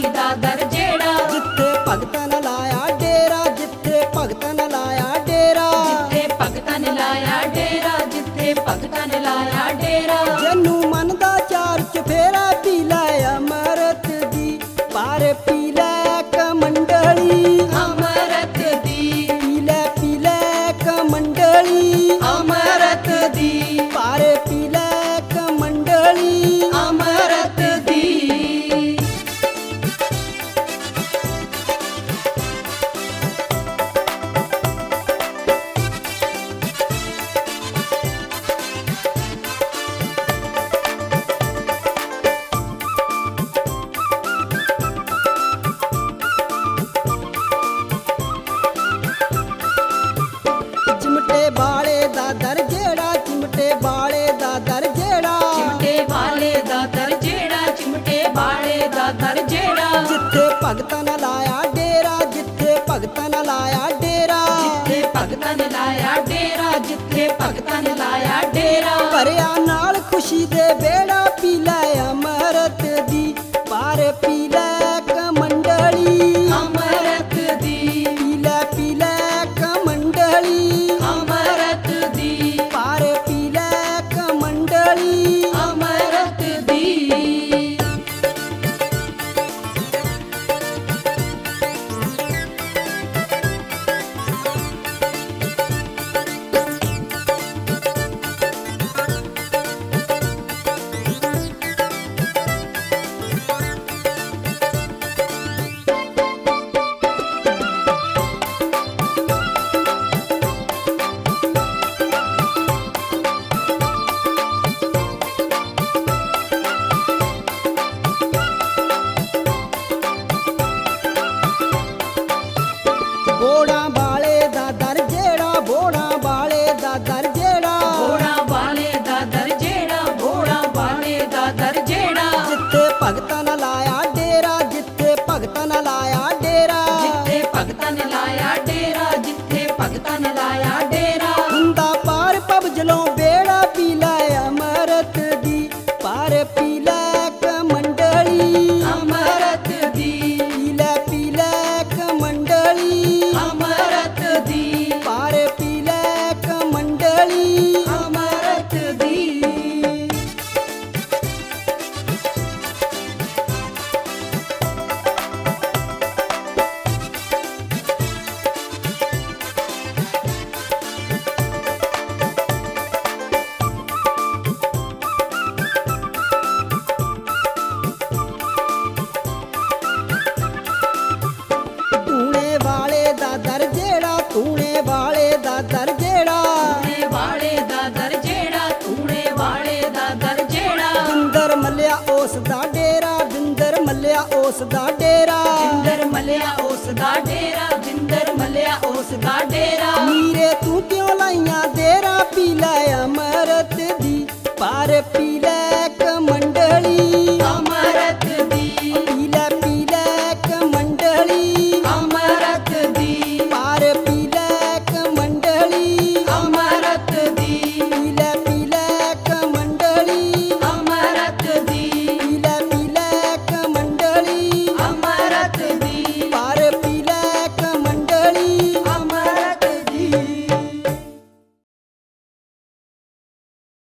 दा दर जेड़ा जिथे भगतां ने लाया डेरा, जिथे भगतां ने लाया डेरा, जिथे भगतां ने लाया डेरा, जिथे भगतां ने लाया डेरा। जनु मन दा चार चफेरा पी लै अमृत दी, पार पी लै कमंडली अमृत दी, पी लै कमंडली अमृत दी, पार पी लै कमंडली अमृत दी। चिमटे बाले दा दर जेड़ा, चिमटे बाले दा दर जेड़ा, चिमटे वाले दा दर जेड़ा, चिमटे वाले दा दर जेड़ा। जिथे भगतां ने लाया डेरा, जिथे भगतां ने लाया डेरा, जिथे भगतां ने लाया डेरा, जिथे भगतां ने लाया डेरा। भरिया नाल खुशी दे बेड़ा पी लै अमृत दी, पार पी लै कमंडली अमृत दी, पी लै कमंडली अमृत दी, पार पी लै कमंडली अमृत दी। बोड़ा बाले दा दर जेड़ा, बोड़ा बाले दा दर जेड़ा, घोड़ा वाले दा दर जेड़ा, घोड़ा वाले दा दर जेड़ा। जिथे भगतां ने लाया डेरा, जिथे भगतां ने लाया डेरा, जिथे भगतां ने लाया डेरा, जिथे भगतां ने लाया डेरा। हुंदा पार पबजलों बेड़ा पी लै अमृत दी, पार पी लै कमंडली अमृत दी, पी लै कमंडली अमृत दी, पार पी लै कमंडली अमृत दी। तूने वाले दा दर जेड़ा, तूने वाले दा दर जेड़ा, तूने वाले दा दर जेड़ा, तूने वाले दा दर जेड़ा। बिंदर मल्लिया उस दा डेरा, बिंदर मल्लिया उस दा डेरा, जिंदर मलिया उस दा डेरा, जिंदर मलिया उस दा डेरा। मीरे तू क्यों लाइया देरा पी लै अमृत दी, पार पी लै